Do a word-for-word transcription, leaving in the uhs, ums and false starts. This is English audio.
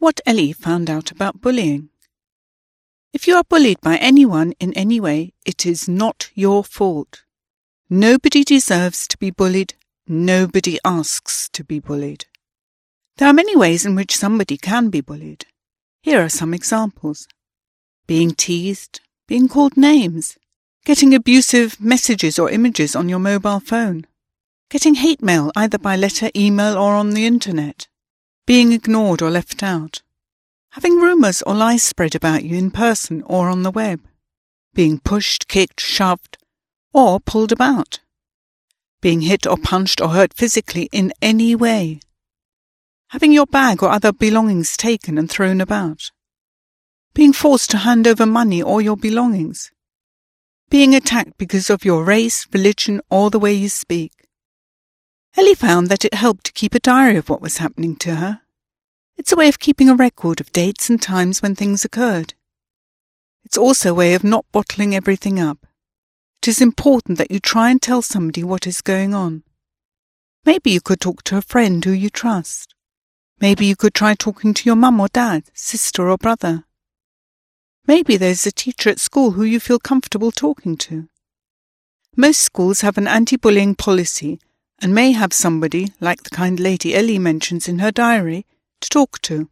What Ellie found out about bullying. If you are bullied by anyone in any way, it is not your fault. Nobody deserves to be bullied. Nobody asks to be bullied. There are many ways in which somebody can be bullied. Here are some examples. Being teased, being called names, getting abusive messages or images on your mobile phone, getting hate mail either by letter, email or on the internet, being ignored or left out, having rumours or lies spread about you in person or on the web, being pushed, kicked, shoved or pulled about, being hit or punched or hurt physically in any way, having your bag or other belongings taken and thrown about, being forced to hand over money or your belongings, being attacked because of your race, religion or the way you speak. Ellie found that it helped to keep a diary of what was happening to her. It's a way of keeping a record of dates and times when things occurred. It's also a way of not bottling everything up. It is important that you try and tell somebody what is going on. Maybe you could talk to a friend who you trust. Maybe you could try talking to your mum or dad, sister or brother. Maybe there's a teacher at school who you feel comfortable talking to. Most schools have an anti-bullying policy and may have somebody, like the kind lady Ellie mentions in her diary, to talk to.